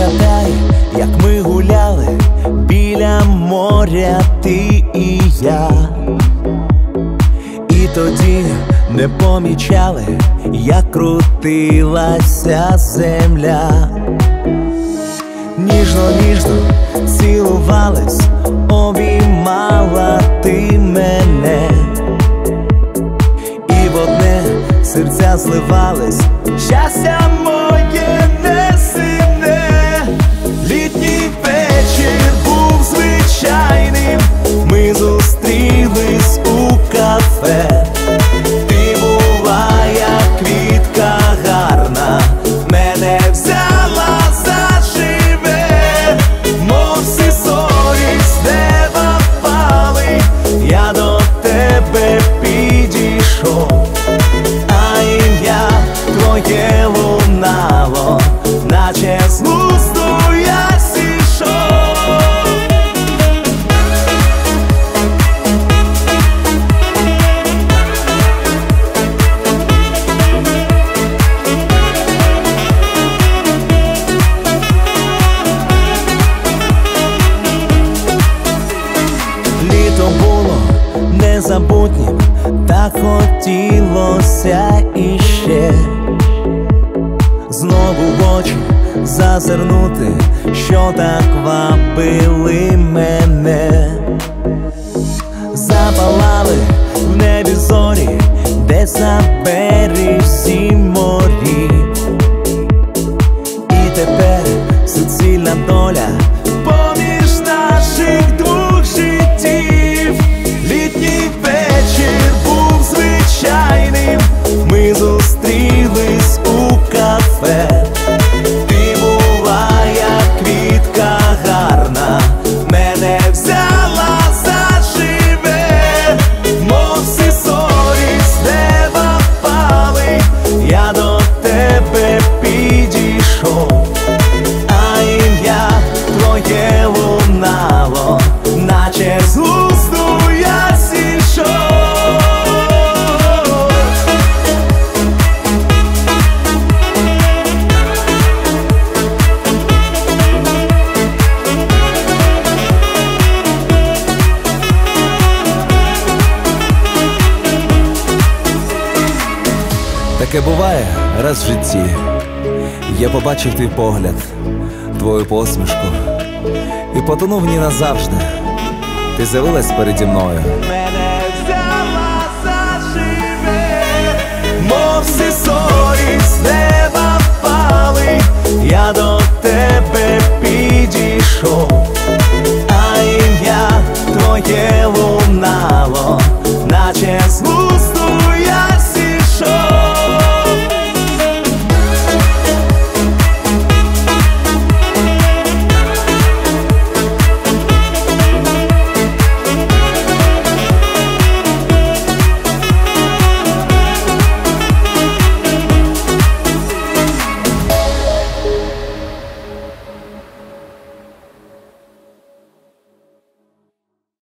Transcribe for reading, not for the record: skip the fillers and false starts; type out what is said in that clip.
Пригадай, як ми гуляли біля моря, ти і я. І тоді не помічали, як крутилася земля. Ніжно-ніжно цілувались, обіймала ти мене, і в одне серця зливались, щастя моє несемне. Літній вечір був звичайним, ми зустрілись у кафе. Ти була як квітка гарна, мене взяла заживе, мов всі зорі з неба впали, я до тебе підійшов, а ім'я твоє лунало, наче з глузду я зійшов. Літо було незабутнім, так хотілося іще знову в очі зазирнути, що так вабили мене. Запалали в небі зорі, десь на березі морі, і тепер суцільна доля поміж наших двох життів. Літній вечір був звичайним, ми зустрілись у кафе. Ти була як квітка гарна, мене взяла заживе, мов всі зорі з неба впали, я до тебе підійшов, а ім'я твоє лунало, наче з глузду я зійшов. Таке буває раз в житті. Я побачив твій погляд, твою посмішку, і потонув в ній назавжди. Ти з'явилась переді мною. Мене взяла заживе, мов всі зорі з неба впали, я до тебе підійшов, а ім'я твоє лунало, наче з